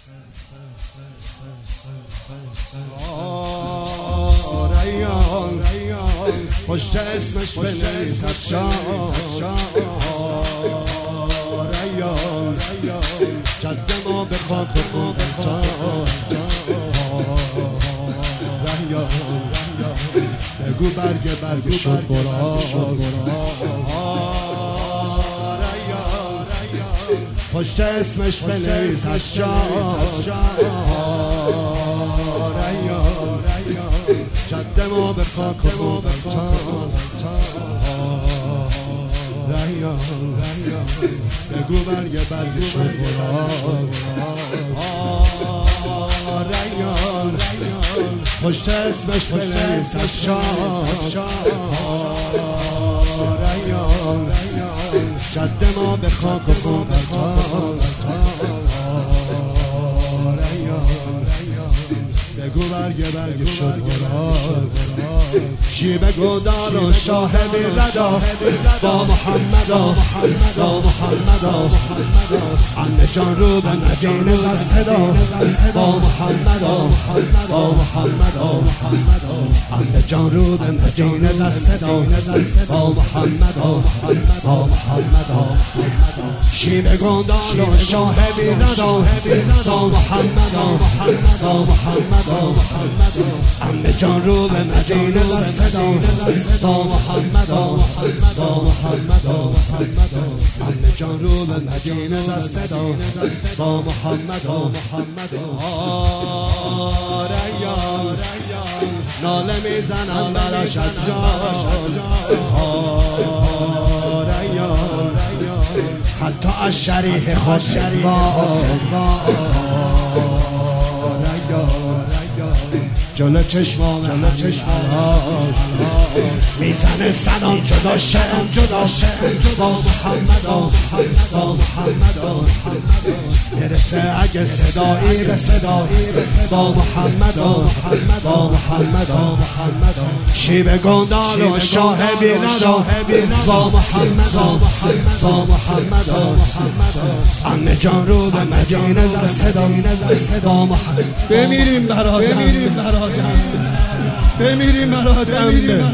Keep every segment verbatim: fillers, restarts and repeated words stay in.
ریان پشت اسمش بنویس افشار ریان جد ما به خاک خوب تار ریان بگو برگ برگ شد برا ریان پشت اسمش بنویس افشار ریان جد ما به خاک خوب تار ریان بگو برگ برگ شد برا ریان پشت اسمش بنویس افشار ریان جد ما به خاک خوب تار ریان بگو برگ برگ شد برا شیب گودال و شاهد ردا با محمد با محمد عمه جان رو به مدینه زد صدا با محمد با محمد عمه جان رو به مدینه زد صدا با محمد با محمد شیب گودال و شاهد ردا با محمد با محمد عمه جان رو به مدینه زد صدا با محمد با محمد عمه جان رو به مدینه زد صدا با محمد ریان ناله میزنم براش از جان ریان حتی از شریح خود جلو چشمام جلو چشمام میزنه سلام جدا شم جدا شم با محمد با محمد برسه اگه صدایی به صدایی با محمد با محمد شیب گندال و شاه بی‌ندا با محمد با محمد عمه جان رو به مدینه زد صدا با محمد بمیریم برادر بمیریم برادر بمیریم برادر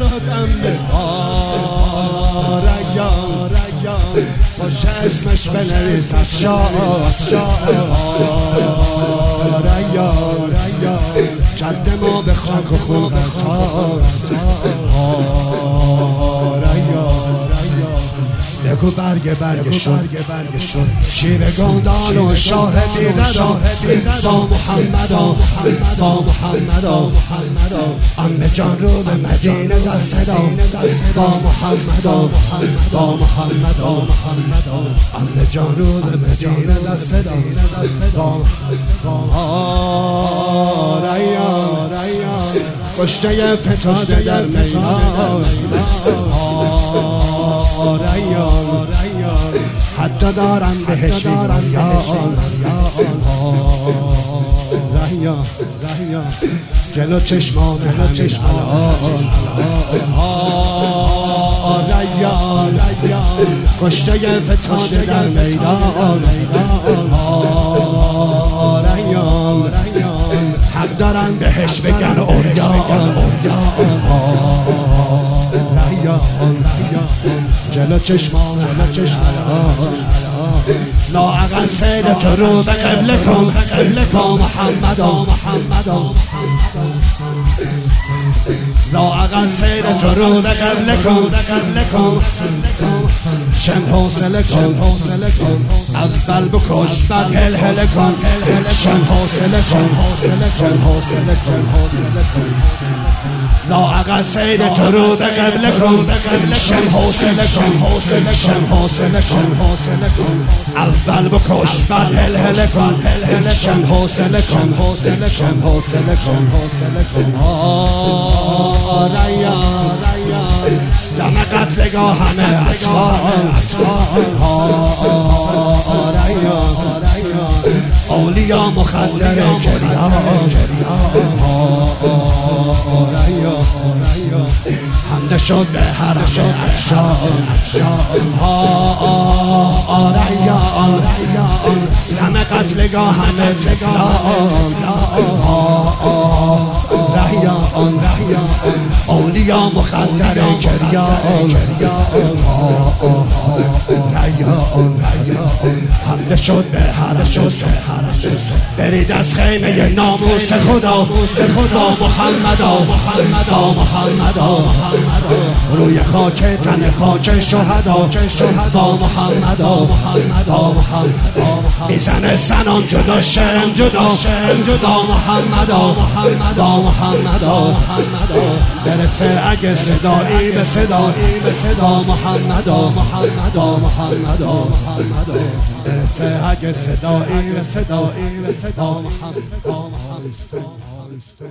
ریان پشت اسمش بنویس افشار ریان جد ما به خاک و خوب تار ریان بگو برگ برگ شد شیر گندال و شاهدی ردا با محمد با محمد عمه جان رو به مدینه زد صدا با محمد با محمد عمه جان رو به مدینه زد صدا با ریان کشته فتاده در میدان ریان حتی دارم بهش میگم ریان جلو چشمان جلو چشمان ریان کشته فتاده در میدان ریان حق دارن بهش بگن اوریان جلو چشمان جلو چشمان لااقل سید تو رو به قبله کن با محمد لااقل سید تو رو به قبله کن شم حوصله کن اول بکش بعد هل هل کن شم حوصله کن لااقل سید تو رو به قبله کن شم حوصله کن اول بکش بعد هل هل کن شم حوصله کن ریان دم قتلگاه همه اطفال ریان اولیا مخدر گریان حمله شد به حرم عطشان. آه آه آه ریان دم قتلگاه همه تفلان. آه آه ریان اولیا مخدر گریان. آه آه ریان حمله شد به حرم. برید از خیمه ناموس خدا خدا محمدا محمدا محمدا روی خاک تن خاک شهدا شهدا محمدا محمدا میزنه سنان جدا شم جدا شم جدا محمدا محمدا محمدا برسه اگه صدایی به صدایی به صدا محمدا محمدا محمدا برسه اگه صدایی به صدایی به صدا محمدا محمدا